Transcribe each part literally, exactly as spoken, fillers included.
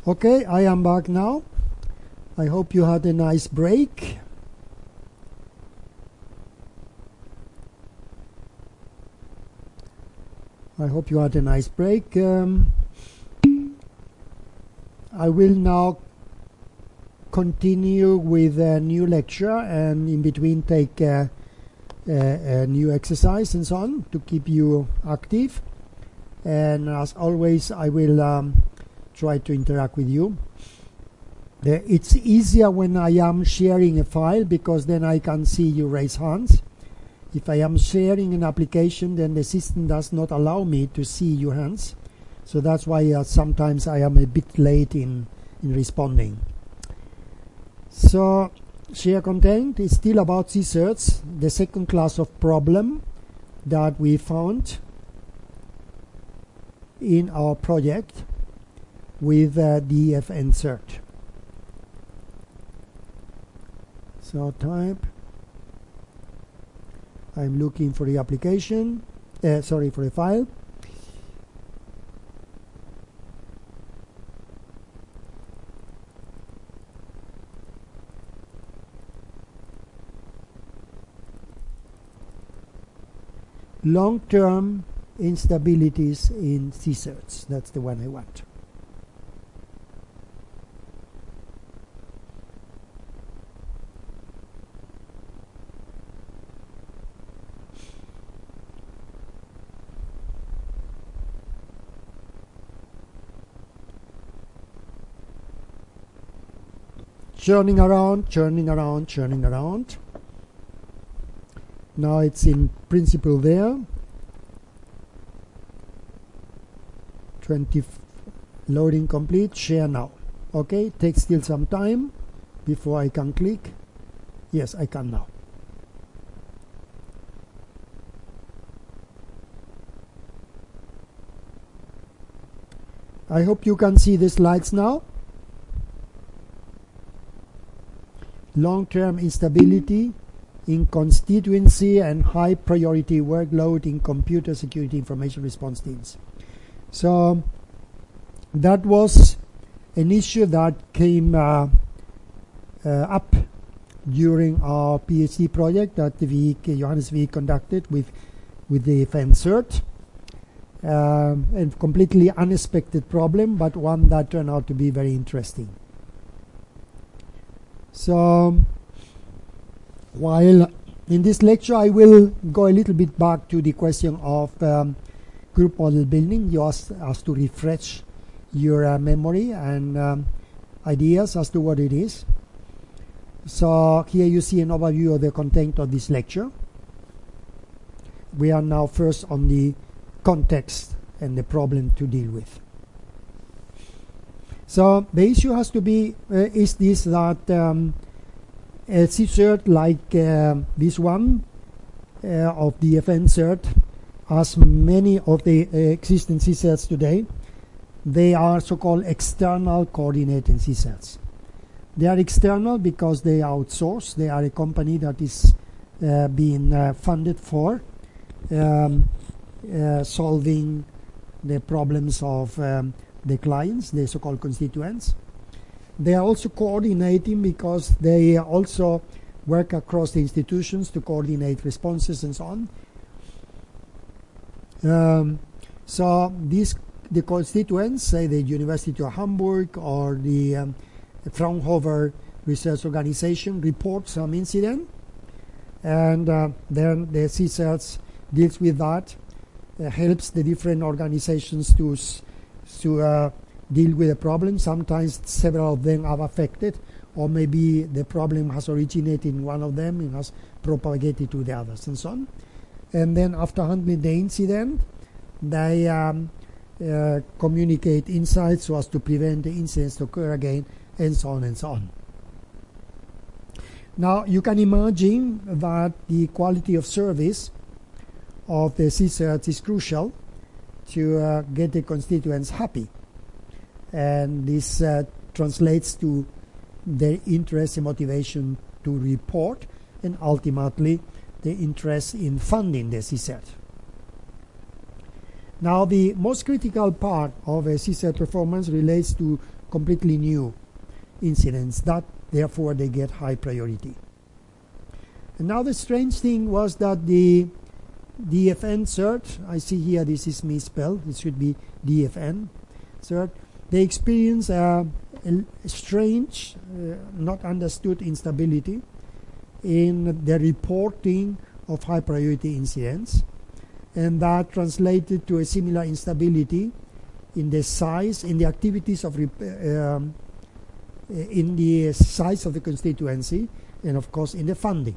Okay, I am back now. I hope you had a nice break. I hope you had a nice break. Um, I will now continue with a new lecture and in between take a, a, a new exercise and so on to keep you active. And as always, I will um, try to interact with you. Uh, it's easier when I am sharing a file because then I can see you raise hands. If I am sharing an application, then the system does not allow me to see your hands. So that's why uh, sometimes I am a bit late in, in responding. So, share content is still about C-certs, the second class of problem that we found in our project with uh, D F N-cert. So type, I'm looking for the application, uh, sorry, for the file. Long-term instabilities in C-certs, that's the one I want. Churning around, churning around, churning around. Now it's in principle there. twenty loading complete, share now. Okay, takes still some time before I can click. Yes, I can now. I hope you can see the slides now. Long-term instability in constituency and high priority workload in computer security information response teams. So that was an issue that came uh, uh, up during our PhD project that we, Johannes V conducted with, with the F N-cert. Um, a completely unexpected problem, but one that turned out to be very interesting. So while in this lecture I will go a little bit back to the question of um, group model building. You asked us to refresh your uh, memory and um, ideas as to what it is. So here you see an overview of the content of this lecture. We are now first on the context and the problem to deal with. So the issue has to be uh, is this that um, a C-cert like uh, this one uh, of the F N-cert, as many of the uh, existing C-certs today, they are so-called external coordinating C-certs. They are external because they are outsourced. They are a company that is uh, being uh, funded for um, uh, solving the problems of um, the clients, the so-called constituents. They are also coordinating because they also work across the institutions to coordinate responses and so on. Um, so these the constituents, say the University of Hamburg or the um, Fraunhofer Research Organization, report some incident, and uh, then the C-certs deals with that, uh, helps the different organizations to to uh, deal with the problem. Sometimes several of them are affected, or maybe the problem has originated in one of them and has propagated to the others and so on. And then after handling the incident, they um, uh, communicate insights so as to prevent the incidents to occur again, and so on and so on. Now you can imagine that the quality of service of the C-certs is crucial to uh, get the constituents happy, and this uh, translates to their interest and motivation to report, and ultimately the interest in funding the C-cert. Now the most critical part of a C-cert performance relates to completely new incidents that therefore they get high priority. And now the strange thing was that the D F N cert, I see here this is misspelled, it should be D F N cert, they experience a, a strange, uh, not understood instability in the reporting of high priority incidents, and that translated to a similar instability in the size, in the activities of, um, in the size of the constituency, and of course in the funding.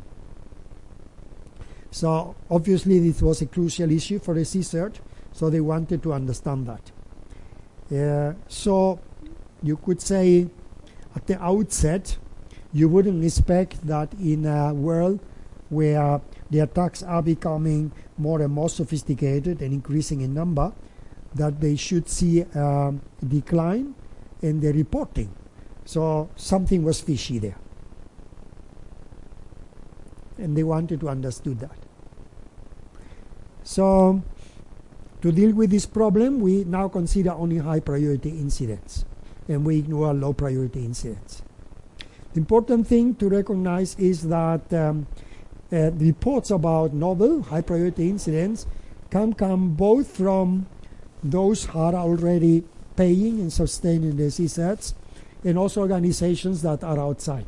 So obviously this was a crucial issue for the C cert, so they wanted to understand that. Uh, so you could say at the outset, you wouldn't expect that in a world where the attacks are becoming more and more sophisticated and increasing in number, that they should see a decline in the reporting. So something was fishy there. And they wanted to understand that. So to deal with this problem, we now consider only high priority incidents, and we ignore low priority incidents. The important thing to recognize is that um, uh, reports about novel high priority incidents can come both from those who are already paying and sustaining the C certs, and also organizations that are outside.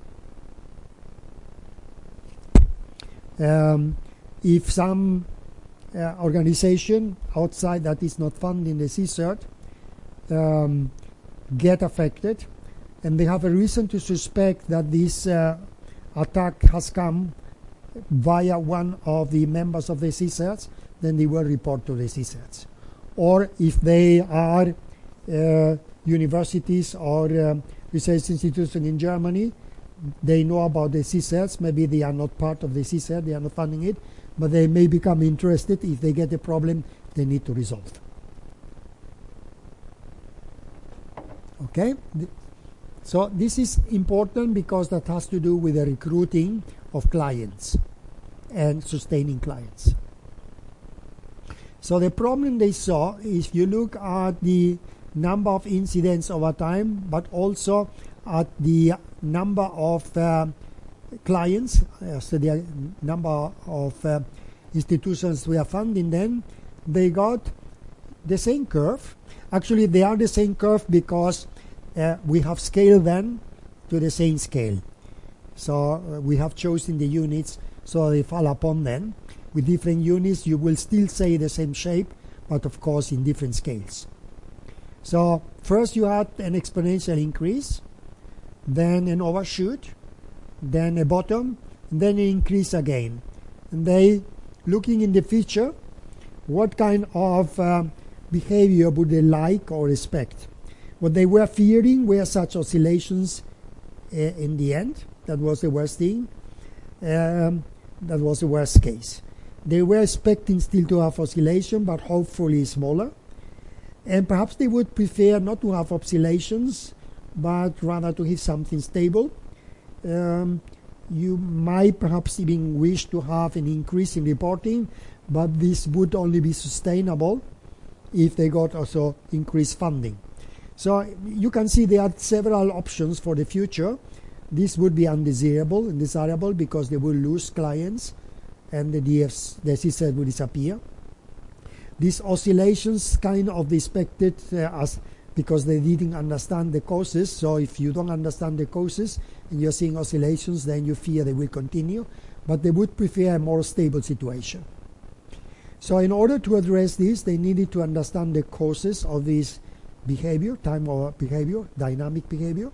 Um, if some uh, organization outside that is not funding the C cert um, get affected, and they have a reason to suspect that this uh, attack has come via one of the members of the C certs, then they will report to the C certs. Or if they are uh, universities or um, research institutions in Germany, they know about the C certs, maybe they are not part of the C cert, they are not funding it, but they may become interested if they get a problem they need to resolve. Okay? So this is important because that has to do with the recruiting of clients and sustaining clients. So the problem they saw is, if you look at the number of incidents over time, but also at the number of uh, clients, uh, so the number of uh, institutions we are funding, then they got the same curve. Actually, they are the same curve because uh, we have scaled them to the same scale. So uh, we have chosen the units so they fall upon them. With different units, you will still say the same shape, but of course in different scales. So first you had an exponential increase, then an overshoot, then a bottom, and then an increase again. And they, looking in the future, what kind of uh, behavior would they like or expect? What they were fearing were such oscillations uh, in the end. That was the worst thing. Um, that was the worst case. They were expecting still to have oscillation, but hopefully smaller. And perhaps they would prefer not to have oscillations, but rather to have something stable. Um, you might perhaps even wish to have an increase in reporting, but this would only be sustainable if they got also increased funding. So you can see there are several options for the future. This would be undesirable and desirable because they will lose clients and the D Fs, the C cert will disappear. These oscillations kind of expected uh, as because they didn't understand the causes. So if you don't understand the causes and you're seeing oscillations, then you fear they will continue. But they would prefer a more stable situation. So in order to address this, they needed to understand the causes of this behavior, time over behavior, dynamic behavior,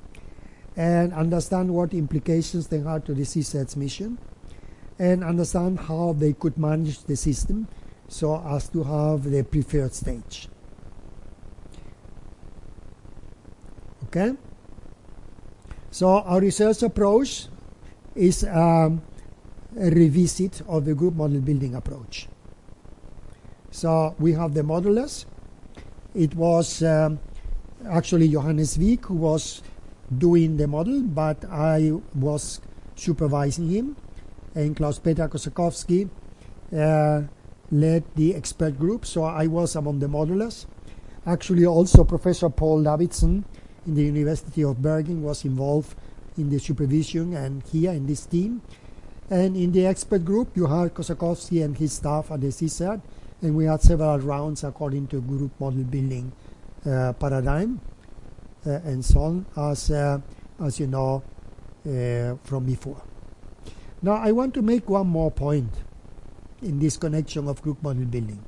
and understand what implications they had to the C cert's mission, and understand how they could manage the system so as to have the preferred stage. Okay? So our research approach is um, a revisit of the group model building approach. So we have the modelers. It was um, actually Johannes Wieck who was doing the model, but I was supervising him, and Klaus-Peter Kosakowski uh, led the expert group, so I was among the modelers. Actually, also Professor Paul Davidson in the University of Bergen was involved in the supervision and here in this team. And in the expert group, you had Kosakowski and his staff at the C S E R T, and we had several rounds according to group model building uh, paradigm uh, and so on, as, uh, as you know uh, from before. Now, I want to make one more point in this connection of group model building.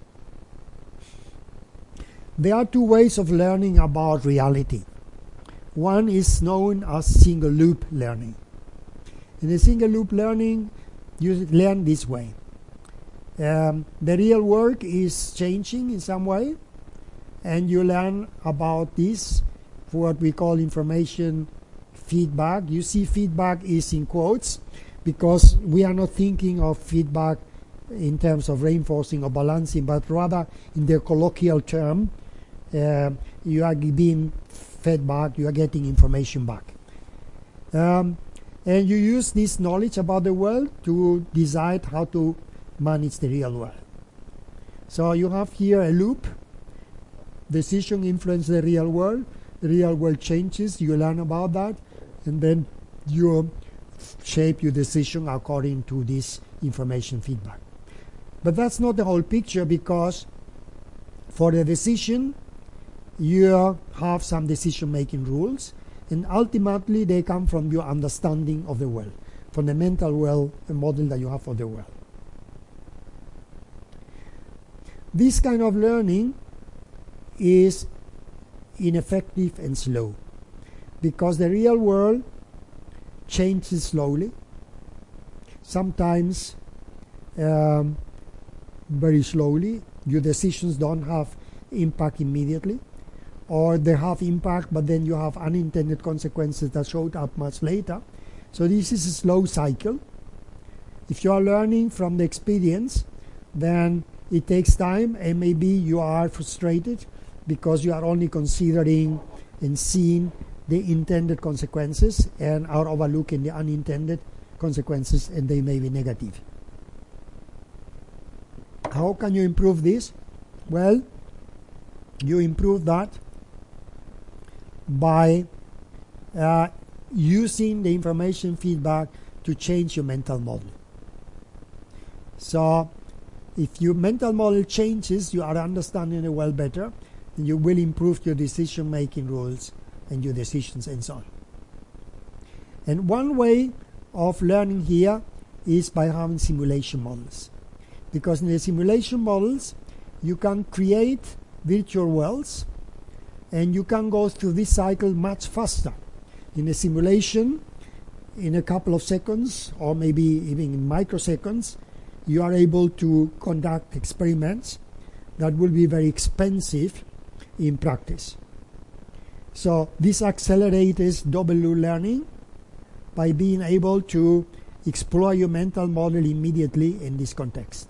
There are two ways of learning about reality. One is known as single loop learning. In the single loop learning, you learn this way. Um, the real world is changing in some way, and you learn about this for what we call information feedback. You see feedback is in quotes because we are not thinking of feedback in terms of reinforcing or balancing, but rather in the colloquial term, uh, you are being fed back, you are getting information back. Um, and you use this knowledge about the world to decide how to manage the real world. So you have here a loop. Decision influences the real world. The real world changes. You learn about that, and then you shape your decision according to this information feedback. But that's not the whole picture, because for the decision, you have some decision-making rules, and ultimately they come from your understanding of the world, from the mental world, the model that you have for the world. This kind of learning is ineffective and slow, because the real world changes slowly, sometimes um, very slowly. Your decisions don't have impact immediately, or they have impact but then you have unintended consequences that showed up much later. So this is a slow cycle. If you are learning from the experience, then it takes time, and maybe you are frustrated because you are only considering and seeing the intended consequences and are overlooking the unintended consequences, and they may be negative. How can you improve this? Well, you improve that by uh, using the information feedback to change your mental model. So if your mental model changes, you are understanding the world better, and you will improve your decision-making rules and your decisions and so on. And one way of learning here is by having simulation models. Because in the simulation models, you can create virtual worlds, and you can go through this cycle much faster. In a simulation, in a couple of seconds, or maybe even in microseconds, you are able to conduct experiments that will be very expensive in practice. So this accelerates double loop learning by being able to explore your mental model immediately in this context.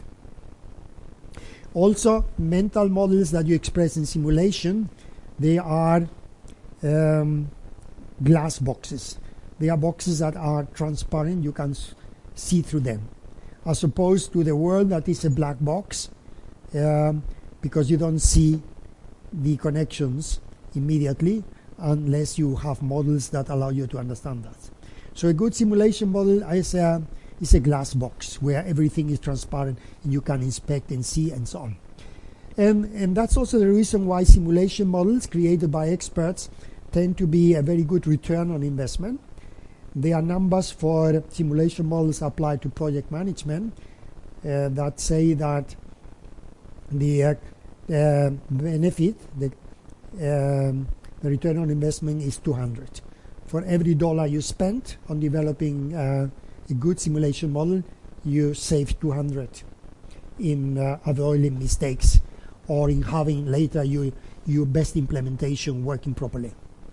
Also, mental models that you express in simulation, they are um, glass boxes. They are boxes that are transparent, you can see through them, as opposed to the world that is a black box, um, because you don't see the connections immediately unless you have models that allow you to understand that. So a good simulation model is a, is a glass box where everything is transparent and you can inspect and see and so on. And, and that's also the reason why simulation models created by experts tend to be a very good return on investment. There are numbers for simulation models applied to project management uh, that say that the uh, uh, benefit, the, um, the return on investment is two hundred. For every dollar you spent on developing uh, a good simulation model, you save two hundred in uh, avoiding mistakes, or in having later you, your best implementation working properly.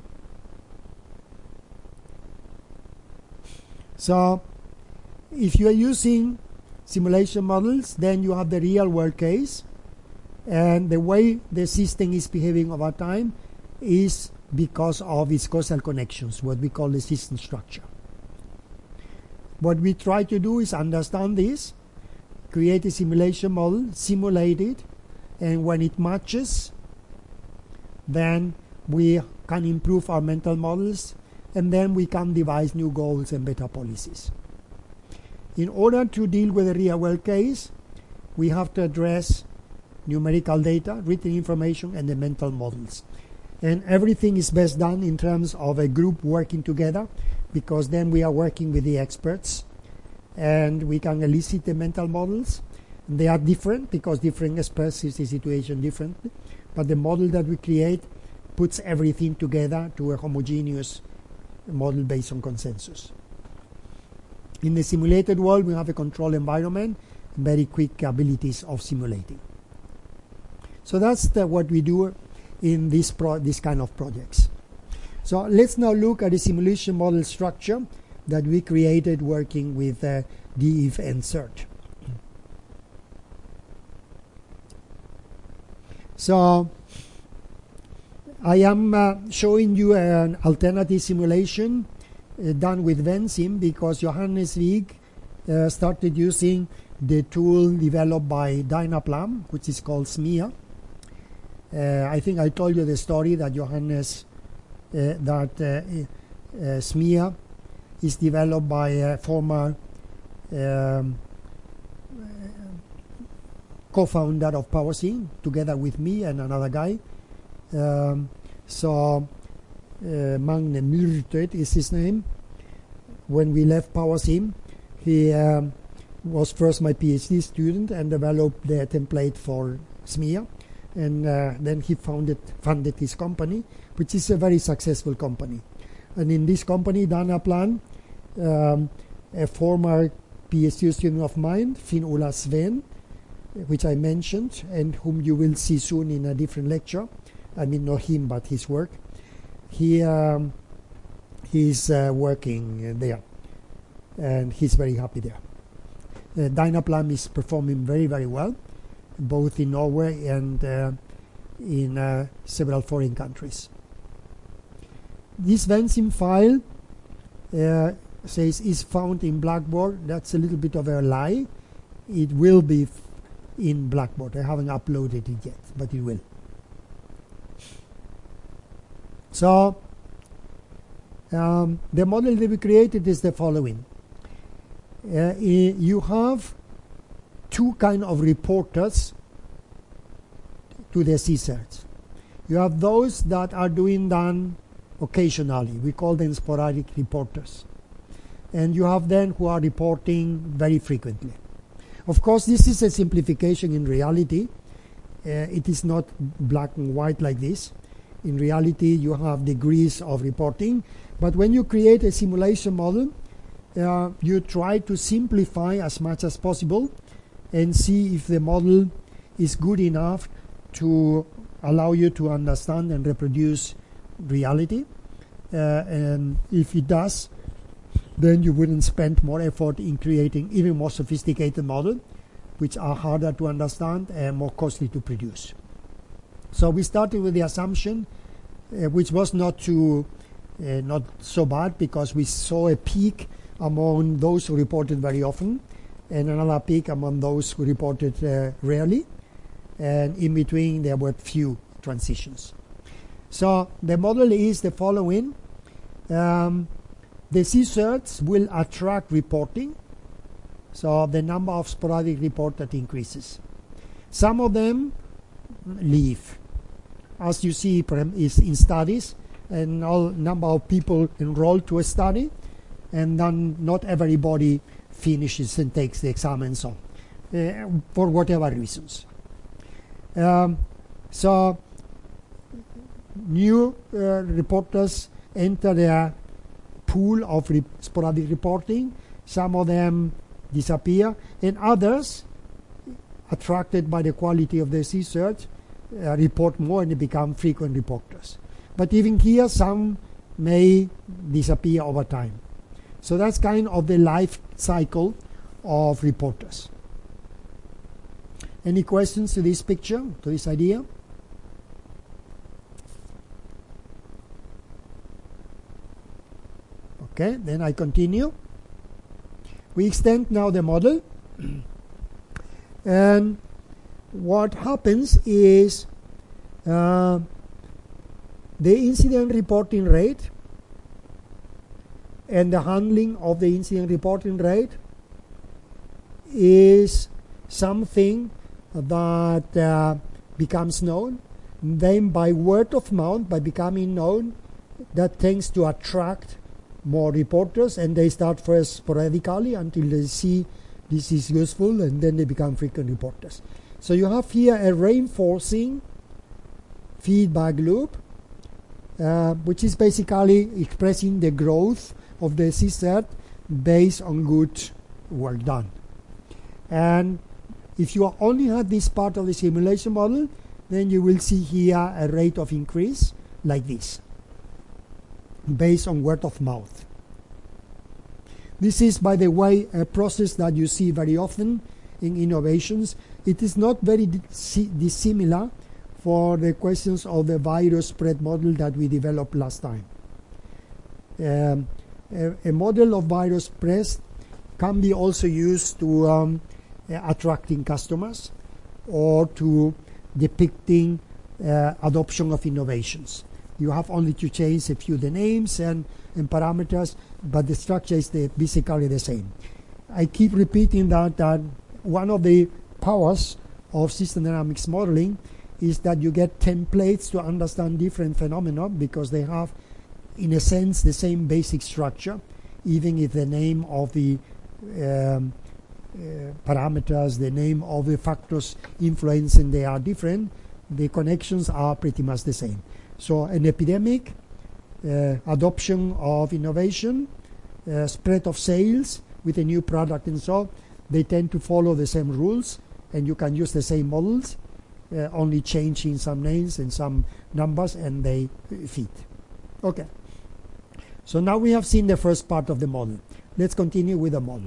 So if you are using simulation models, then you have the real world case, and the way the system is behaving over time is because of its causal connections, what we call the system structure. What we try to do is understand this, create a simulation model, simulate it, and when it matches then we can improve our mental models, and then we can devise new goals and better policies. In order to deal with a real world case, we have to address numerical data, written information, and the mental models. And everything is best done in terms of a group working together, because then we are working with the experts and we can elicit the mental models. They are different because different experts see the situation differently, but the model that we create puts everything together to a homogeneous model based on consensus. In the simulated world, we have a control environment, very quick abilities of simulating. So that's the, what we do in this, pro this kind of projects. So let's now look at the simulation model structure that we created working with uh, D I F and CERT. So I am uh, showing you an alternative simulation uh, done with Vensim, because Johannes Wiig uh, started using the tool developed by Dynaplan, which is called SMEA. Uh, I think I told you the story that Johannes, uh, that uh, uh, SMEA is developed by a former um, co-founder of PowerSync, together with me and another guy. Um, so uh, Magne Myrtet is his name. When we left PowerSync, he um, was first my PhD student and developed the template for SMEA. And uh, then he founded, funded his company, which is a very successful company. And in this company, Dynaplan, um, a former PhD student of mine, Finn Ola Sven, which I mentioned, and whom you will see soon in a different lecture. I mean, not him, but his work. He um, he's uh, working there, and he's very happy there. Uh, Dynaplan is performing very, very well, both in Norway and uh, in uh, several foreign countries. This Vensim file uh, says is found in Blackboard. That's a little bit of a lie. It will be f in Blackboard. I haven't uploaded it yet, but it will. So um, the model that we created is the following. Uh, you have two kind of reporters to the C SERT. You have those that are doing done occasionally. We call them sporadic reporters. And you have them who are reporting very frequently. Of course, this is a simplification in reality. Uh, it is not black and white like this. In reality, you have degrees of reporting. But when you create a simulation model, uh, you try to simplify as much as possible and see if the model is good enough to allow you to understand and reproduce reality. Uh, and if it does, then you wouldn't spend more effort in creating even more sophisticated models, which are harder to understand and more costly to produce. So we started with the assumption, uh, which was not too, uh, not so bad, because we saw a peak among those who reported very often, and another peak among those who reported uh, rarely, and in between there were few transitions. So the model is the following. Um, the C SERTs will attract reporting, so the number of sporadic reporters increases. Some of them leave. As you see is in studies, and all number of people enrolled to a study, and then not everybody finishes and takes the exam and so on, uh, for whatever reasons. Um, so new uh, reporters enter their pool of re sporadic reporting. Some of them disappear, and others, attracted by the quality of the C SERT, uh, report more and they become frequent reporters. But even here, some may disappear over time. So that's kind of the life cycle of reporters. Any questions to this picture, to this idea? Okay, then I continue. We extend now the model. And what happens is uh, the incident reporting rate and the handling of the incident reporting rate is something that uh, becomes known. Then by word of mouth, by becoming known, that tends to attract more reporters, and they start first sporadically until they see this is useful, and then they become frequent reporters. So you have here a reinforcing feedback loop, uh, which is basically expressing the growth of the C SERT based on good work done. And if you only have this part of the simulation model, then you will see here a rate of increase like this, based on word of mouth. This is, by the way, a process that you see very often in innovations. It is not very dissimilar for the questions of the virus spread model that we developed last time. Um, a, a model of virus spread can be also used to um, uh, attracting customers or to depicting uh, adoption of innovations. You have only to change a few the names and, and parameters, but the structure is the, basically the same. I keep repeating that, that one of the powers of system dynamics modeling is that you get templates to understand different phenomena because they have, in a sense, the same basic structure, even if the name of the um, uh, parameters, the name of the factors influencing they are different, the connections are pretty much the same. So an epidemic, uh, adoption of innovation, uh, spread of sales with a new product and so on, they tend to follow the same rules, and you can use the same models, uh, only changing some names and some numbers, and they fit. Okay. So now we have seen the first part of the model. Let's continue with the model.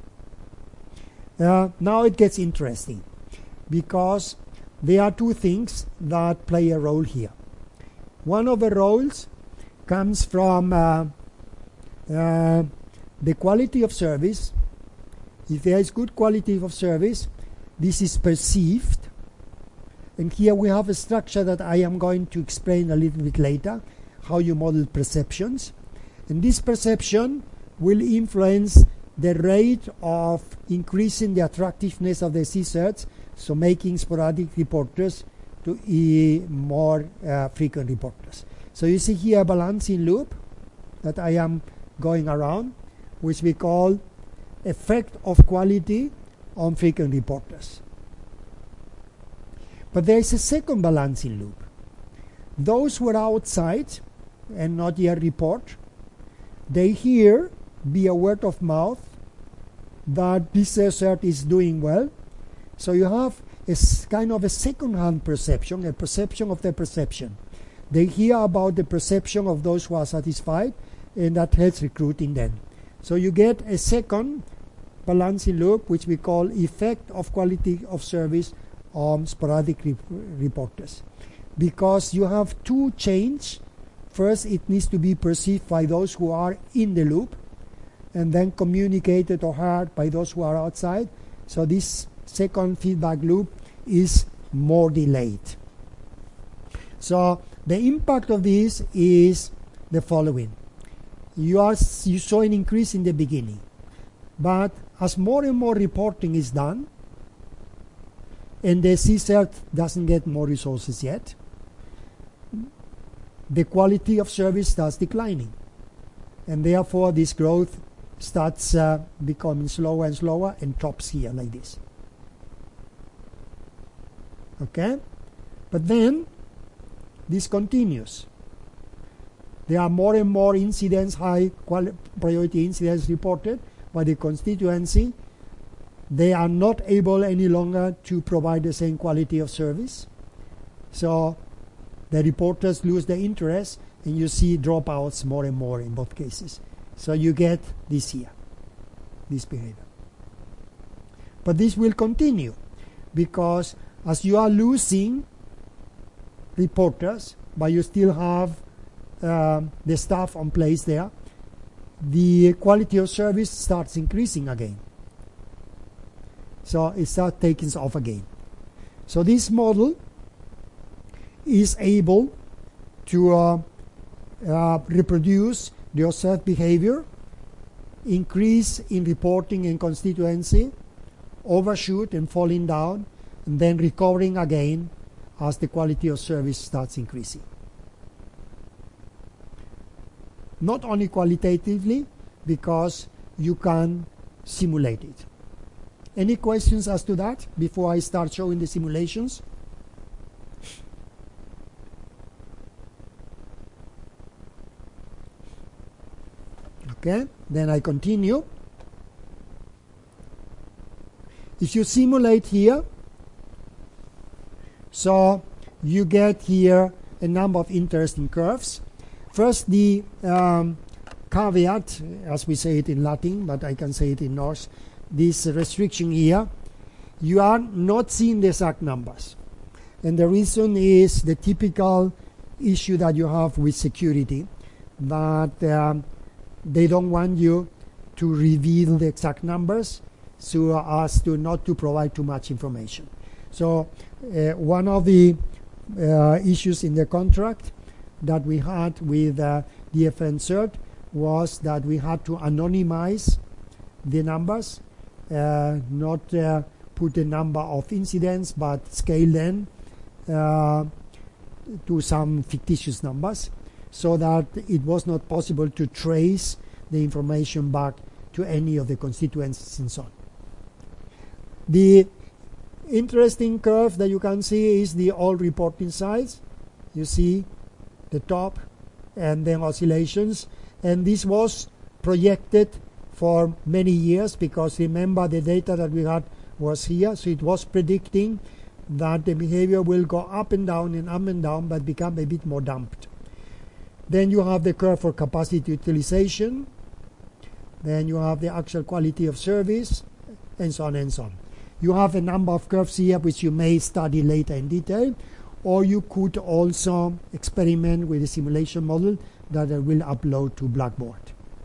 Uh, now it gets interesting because there are two things that play a role here. One of the roles comes from uh, uh, the quality of service. If there is good quality of service, this is perceived. And here we have a structure that I am going to explain a little bit later, how you model perceptions. And this perception will influence the rate of increasing the attractiveness of the C SERTs, so making sporadic reporters to e more uh, frequent reporters. So you see here a balancing loop that I am going around, which we call effect of quality on frequent reporters. But there is a second balancing loop. Those who are outside and not yet report, they hear via word of mouth that this C SERT is doing well. So you have a kind of a second-hand perception, a perception of the perception. They hear about the perception of those who are satisfied, and that helps recruiting them. So you get a second balancing loop, which we call effect of quality of service on sporadic re reporters. Because you have two chains. First, it needs to be perceived by those who are in the loop, and then communicated or heard by those who are outside. So this second feedback loop is more delayed. So the impact of this is the following. You, are, you saw an increase in the beginning, but as more and more reporting is done, and the C SERT doesn't get more resources yet, the quality of service starts declining. And therefore this growth starts uh, becoming slower and slower and tops here like this. Okay? But then this continues. There are more and more incidents, high priority incidents reported by the constituency. They are not able any longer to provide the same quality of service. So the reporters lose their interest, and you see dropouts more and more in both cases. So you get this here, this behavior. But this will continue, because as you are losing reporters, but you still have uh, the staff on place there, the quality of service starts increasing again. So it starts taking off again. So this model is able to uh, uh, reproduce the observed behavior, increase in reporting and constituency, overshoot and falling down, and then recovering again as the quality of service starts increasing. Not only qualitatively, because you can simulate it. Any questions as to that before I start showing the simulations? Okay, then I continue. If you simulate here, so you get here a number of interesting curves. First, the um, caveat, as we say it in Latin, but I can say it in Norse, this restriction here, you are not seeing the exact numbers. And the reason is the typical issue that you have with security, that um, they don't want you to reveal the exact numbers so as to not to provide too much information. So uh, one of the uh, issues in the contract that we had with uh, D F N CERT was that we had to anonymize the numbers, uh, not uh, put a number of incidents, but scale them uh, to some fictitious numbers, so that it was not possible to trace the information back to any of the constituencies and so on. The interesting curve that you can see is the all reporting size. You see the top and then oscillations, and this was projected for many years, because remember the data that we had was here, so it was predicting that the behavior will go up and down and up and down, but become a bit more damped. Then you have the curve for capacity utilization, then you have the actual quality of service, and so on and so on. You have a number of curves here which you may study later in detail, or you could also experiment with a simulation model that I will upload to Blackboard.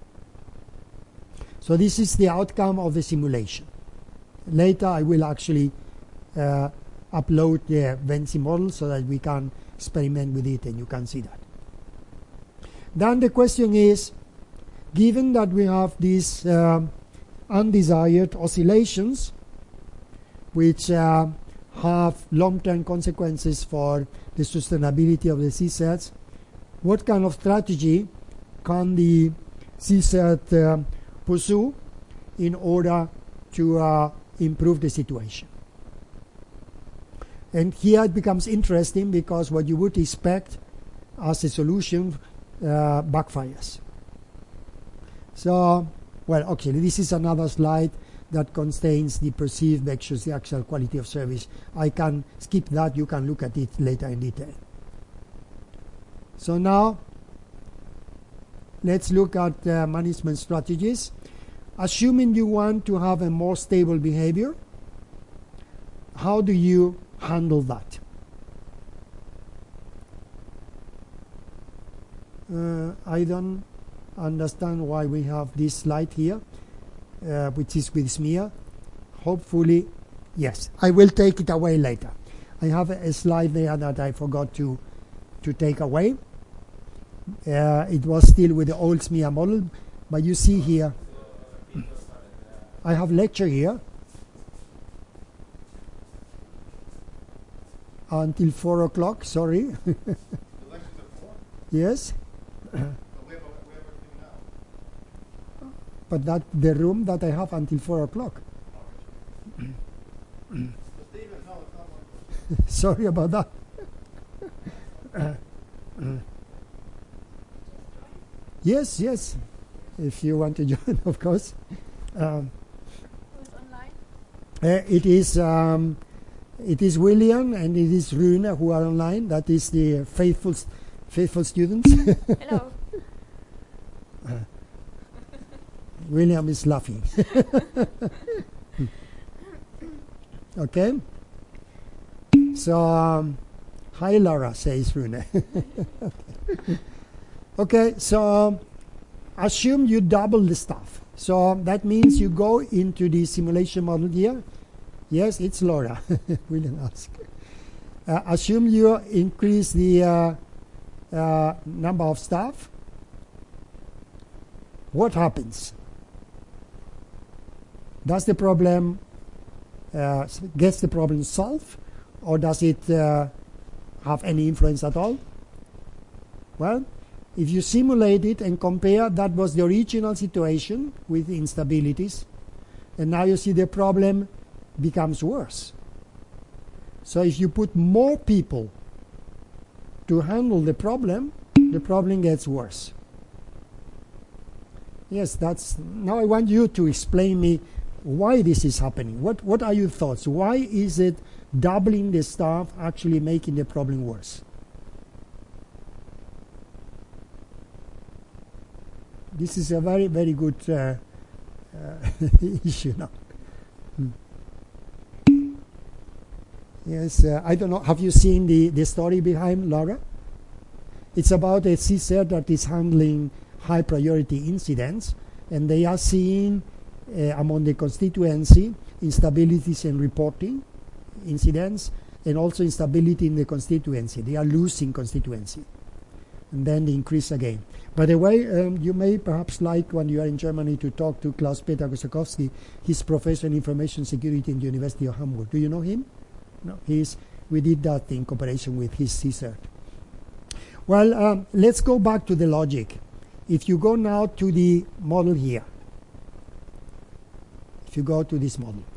So this is the outcome of the simulation. Later I will actually uh, upload the Vensi model so that we can experiment with it and you can see that. Then the question is, given that we have these uh, undesired oscillations which uh, have long-term consequences for the sustainability of the C SATs, what kind of strategy can the C SAT uh, pursue in order to uh, improve the situation? And here it becomes interesting, because what you would expect as a solution uh, backfires. So, well, okay, this is another slide that contains the perceived vectors, the actual quality of service. I can skip that, you can look at it later in detail. So now, let's look at uh, management strategies. Assuming you want to have a more stable behavior, how do you handle that? Uh, I don't understand why we have this slide here, uh, which is with SMEA. Hopefully, yes, I will take it away later. I have a slide there that I forgot to to take away. Uh, it was still with the old SMEA model, but you see here, I have lecture here until four o'clock. Sorry. Yes. But that the room that I have until four o'clock. Sorry about that. uh, uh. Yes, yes. If you want to join, of course. Um, Who's online? uh, it is um, it is William and it is Rune who are online. That is the faithful faithful students. Hello. uh, William is laughing. Okay. So, um, hi Laura, says Rune. Okay, so assume you double the stuff. So that means you go into the simulation model here. Yes, it's Laura. William asked. Uh, assume you increase the uh, uh, number of staff, what happens? Does the problem uh, gets the problem solved, or does it uh, have any influence at all? Well, if you simulate it and compare, that was the original situation with instabilities, and now you see the problem becomes worse. So if you put more people to handle the problem, the problem gets worse. Yes, that's, now I want you to explain me why this is happening. What, what are your thoughts? Why is it doubling the staff actually making the problem worse? This is a very, very good uh, uh, issue now. Hmm. Yes, uh, I don't know. Have you seen the, the story behind Laura? It's about a C S I R T that is handling high priority incidents, and they are seeing uh, among the constituency instabilities in reporting incidents and also instability in the constituency. They are losing constituency, and then they increase again. By the way, um, you may perhaps like, when you are in Germany, to talk to Klaus-Peter Kosakowski. He's professor in information security in the University of Hamburg. Do you know him? No, he's, we did that in cooperation with his C S I R T. Well, um, let's go back to the logic. If you go now to the model here, if you go to this model,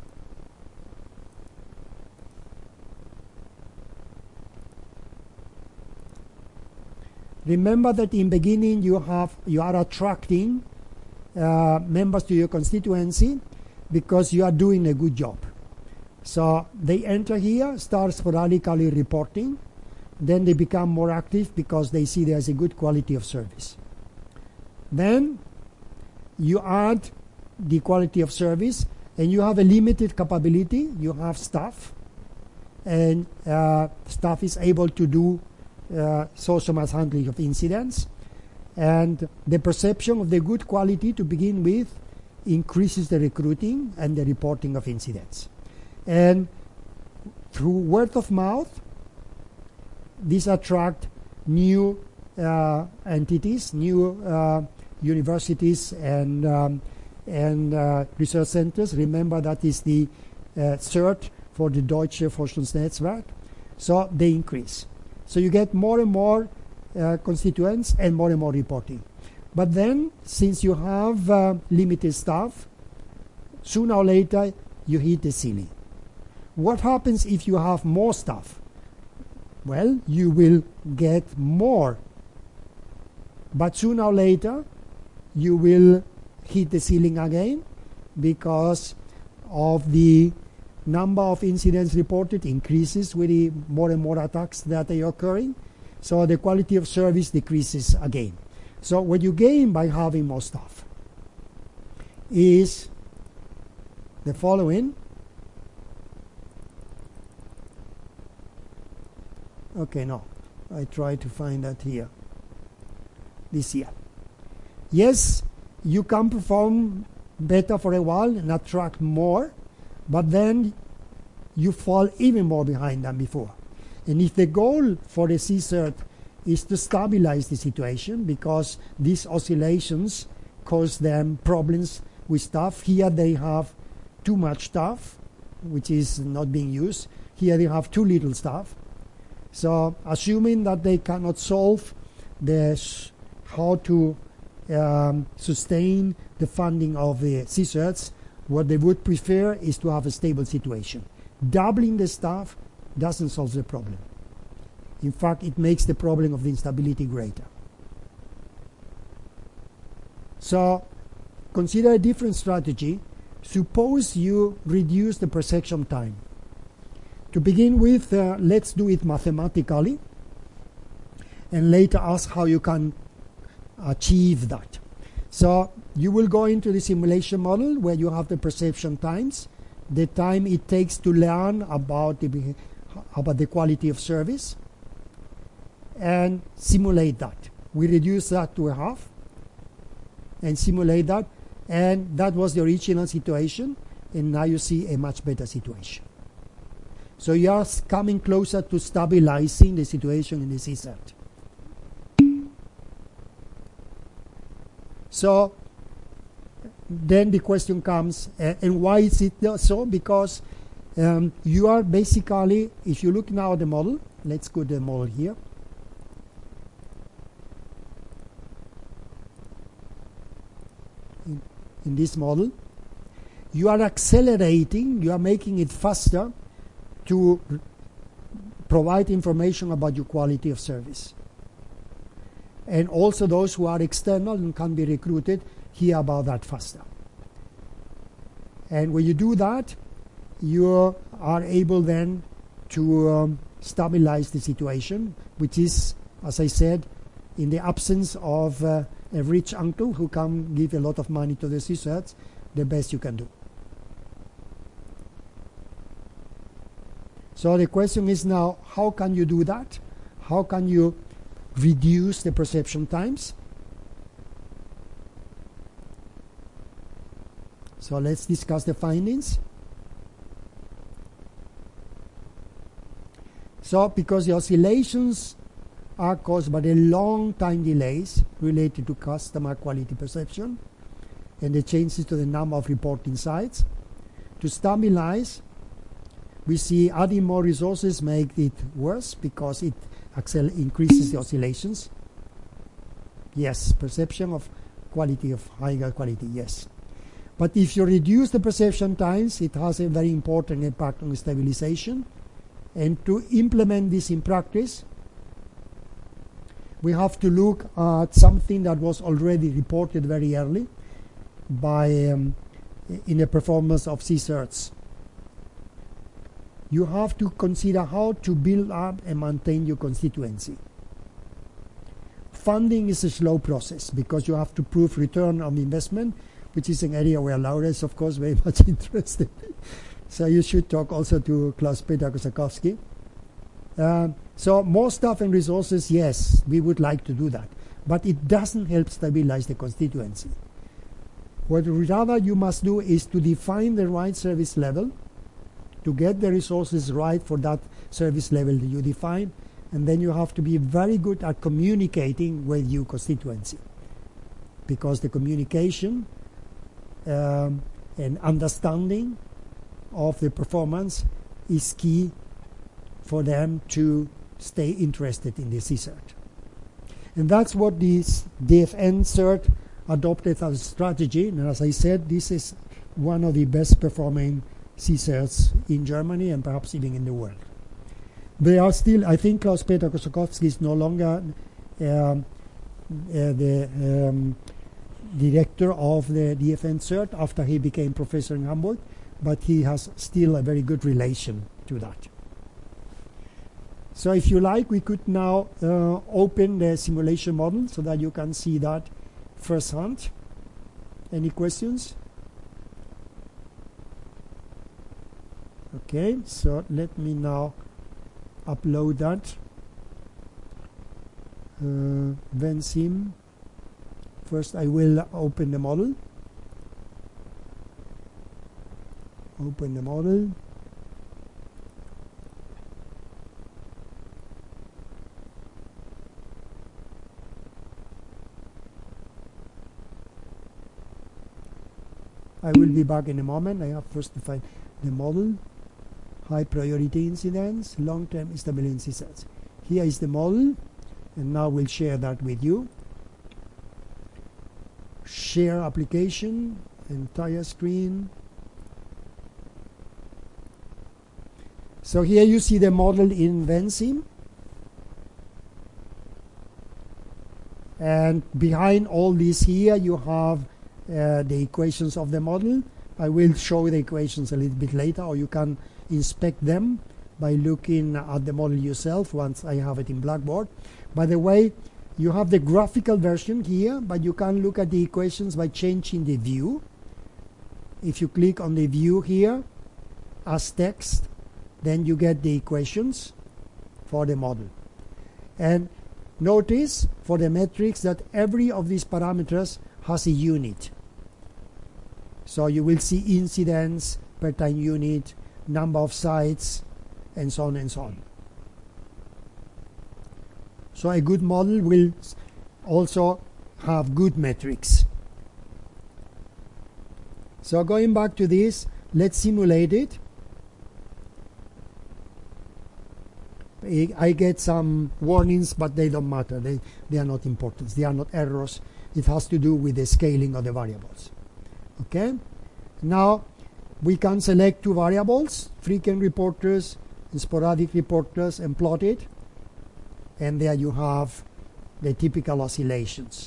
remember that in beginning you have you are attracting uh, members to your constituency because you are doing a good job. So they enter here, start sporadically reporting, then they become more active because they see there's a good quality of service. Then you add the quality of service, and you have a limited capability. You have staff, and uh, staff is able to do uh, so so much handling of incidents, and the perception of the good quality to begin with increases the recruiting and the reporting of incidents. And through word of mouth, these attract new uh, entities, new uh, universities and um, and uh, research centers. Remember, that is the uh, S I R T for the Deutsche Forschungsnetzwerk. So they increase. So you get more and more uh, constituents and more and more reporting. But then, since you have uh, limited staff, sooner or later you hit the ceiling. What happens if you have more staff? Well, you will get more, but sooner or later you will hit the ceiling again because of the number of incidents reported increases with the more and more attacks that are occurring, so the quality of service decreases again. So what you gain by having more staff is the following. Okay, no, I try to find that here. This here. Yes, you can perform better for a while and attract more, but then you fall even more behind than before. And if the goal for the C S I R T is to stabilize the situation, because these oscillations cause them problems with staff, here they have too much staff, which is not being used. Here they have too little staff. So assuming that they cannot solve the how to um, sustain the funding of the C S I R Ts, what they would prefer is to have a stable situation. Doubling the staff doesn't solve the problem. In fact, it makes the problem of the instability greater. So consider a different strategy. Suppose you reduce the perception time. To begin with, uh, let's do it mathematically, and later ask how you can achieve that. So you will go into the simulation model where you have the perception times, the time it takes to learn about the, about the quality of service, and simulate that. We reduce that to a half and simulate that, and that was the original situation, and now you see a much better situation. So you are coming closer to stabilizing the situation in the C S I R T. So then the question comes, uh, and why is it so? Because um, you are basically, if you look now at the model, let's go to the model here. In, in this model, you are accelerating, you are making it faster to provide information about your quality of service. And also those who are external and can be recruited hear about that faster. And when you do that, you are able then to um, stabilize the situation, which is, as I said, in the absence of uh, a rich uncle who can give a lot of money to the C S I Rs, the best you can do. So the question is now, how can you do that? How can you reduce the perception times? So let's discuss the findings. So because the oscillations are caused by the long time delays related to customer quality perception and the changes to the number of reporting sites, to stabilize, we see adding more resources make it worse because it accel- increases the oscillations. Yes, perception of quality, of higher quality, yes. But if you reduce the perception times, it has a very important impact on stabilization. And to implement this in practice, we have to look at something that was already reported very early by um, in the performance of C S I Rs. You have to consider how to build up and maintain your constituency. Funding is a slow process because you have to prove return on investment, which is an area where Laura is, of course, very much interested. So you should talk also to Klaus-Peter Kosakowski. Uh, so more staff and resources, yes, we would like to do that. But it doesn't help stabilize the constituency. What rather you must do is to define the right service level, to get the resources right for that service level that you define, and then you have to be very good at communicating with your constituency. Because the communication um, and understanding of the performance is key for them to stay interested in the C S I R T. And that's what this D F N cert adopted as a strategy. And as I said, this is one of the best performing C S I Rs in Germany and perhaps even in the world. They are still, I think Klaus-Peter Kosakowski is no longer um, uh, the um, director of the D F N cert after he became professor in Hamburg, but he has still a very good relation to that. So if you like, we could now uh, open the simulation model so that you can see that firsthand. Any questions? Okay, so let me now upload that. Uh, Vensim. First I will open the model. Open the model. I will be back in a moment. I have first to find the model. High priority incidents, long-term stability sets. Here is the model, and now we'll share that with you. Share application, entire screen. So here you see the model in Vensim. And behind all this here you have uh, the equations of the model. I will show the equations a little bit later, or you can inspect them by looking at the model yourself once I have it in Blackboard. By the way, you have the graphical version here, but you can look at the equations by changing the view. If you click on the view here as text, then you get the equations for the model. And notice for the metrics that every of these parameters has a unit. So you will see incidence per time unit, number of sites, and so on and so on. So a good model will also have good metrics. So going back to this, let's simulate it. I get some warnings, but they don't matter. They, they are not important. They are not errors. It has to do with the scaling of the variables. Okay? Now, we can select two variables, frequent reporters and sporadic reporters, and plot it. And there you have the typical oscillations.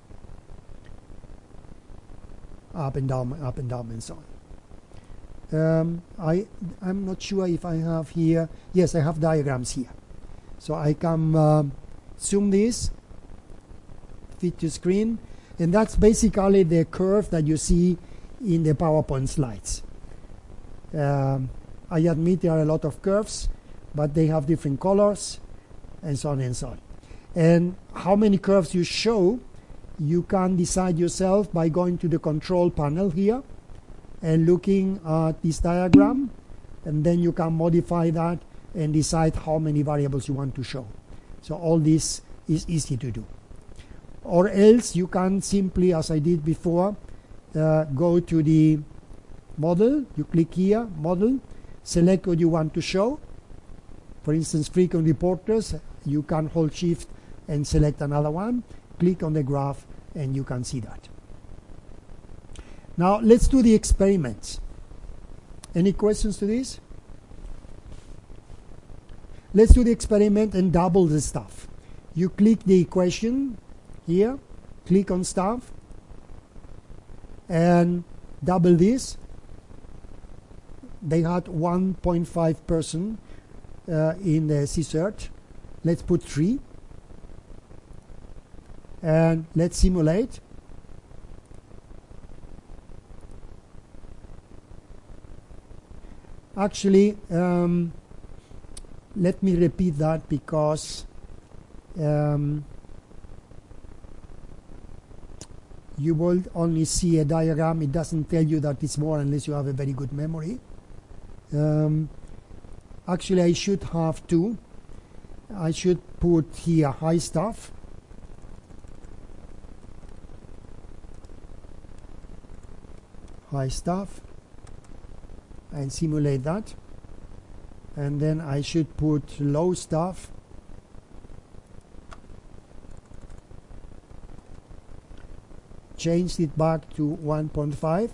Up and down, up and down, and so on. Um, I, I'm not sure if I have here. Yes, I have diagrams here. So I can uh, zoom this, fit to screen, and that's basically the curve that you see in the PowerPoint slides. Um, I admit there are a lot of curves, but they have different colors, and so on and so on. And how many curves you show, you can decide yourself by going to the control panel here and looking at this diagram, and then you can modify that and decide how many variables you want to show. So all this is easy to do. Or else you can simply, as I did before, uh, go to the model, you click here, model, select what you want to show. For instance, frequent reporters, you can hold shift and select another one, click on the graph, and you can see that. Now let's do the experiments. Any questions to this? Let's do the experiment and double the stuff. You click the equation here, click on stuff, and double this. They had one point five percent uh, in the C-cert. Let's put three. And let's simulate. Actually, um, let me repeat that because um, you will only see a diagram. It doesn't tell you that it's more unless you have a very good memory. Um, actually, I should have two. I should put here high stuff. High stuff. And simulate that, and then I should put low stuff, change it back to one point five,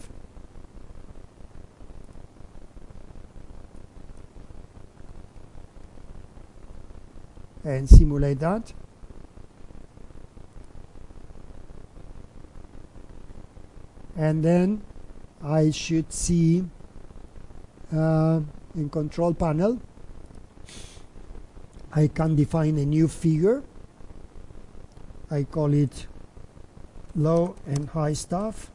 and simulate that, and then I should see Uh, in control panel I can define a new figure. I call it low and high stuff,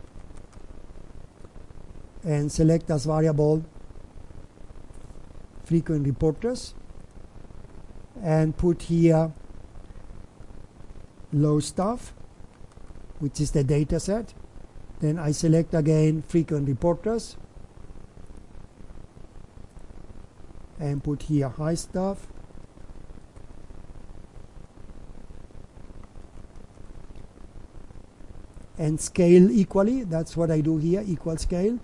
and select as variable frequent reporters, and put here low stuff, which is the data set. Then I select again frequent reporters and put here high stuff, and scale equally. That's what I do here, equal scale.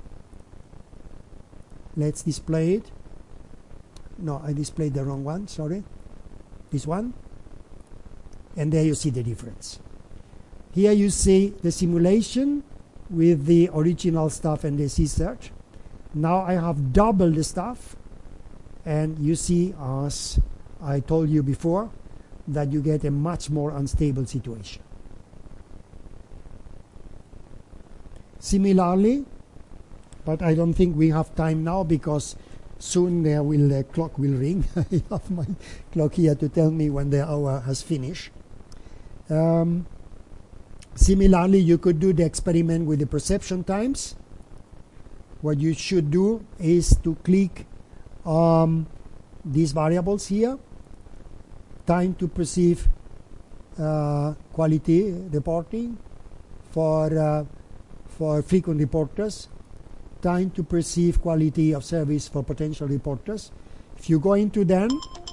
Let's display it. No, I displayed the wrong one, sorry. This one. And there you see the difference. Here you see the simulation with the original stuff and the C-cert. Now I have double the stuff, and you see, as I told you before, that you get a much more unstable situation. Similarly, but I don't think we have time now because soon there will the clock will ring. I have my clock here to tell me when the hour has finished. Um, similarly, you could do the experiment with the perception times. What you should do is to click um, these variables here, time to perceive uh, quality reporting for uh, for frequent reporters, time to perceive quality of service for potential reporters. If you go into them,